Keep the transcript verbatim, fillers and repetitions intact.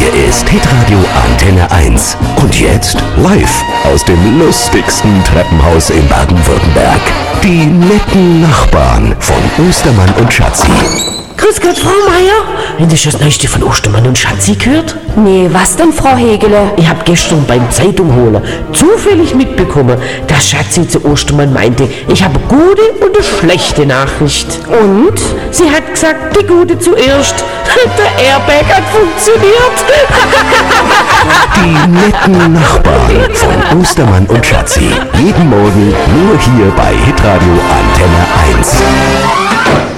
Hier ist Hitradio Antenne eins. Und jetzt live aus dem lustigsten Treppenhaus in Baden-Württemberg. Die netten Nachbarn von Ostermann und Schatzi. Grüß Gott, Frau Meier. Haben Sie das Neueste von Ostermann und Schatzi gehört? Nee, was denn, Frau Hegele? Ich hab gestern beim Zeitumholen zufällig mitbekommen, dass Schatzi zu Ostermann meinte, ich habe gute und eine schlechte Nachricht. Und? Sie hat gesagt, die gute zuerst. Der Airbag hat funktioniert. Die netten Nachbarn von Ostermann und Schatzi. Jeden Morgen nur hier bei Hitradio Antenne eins.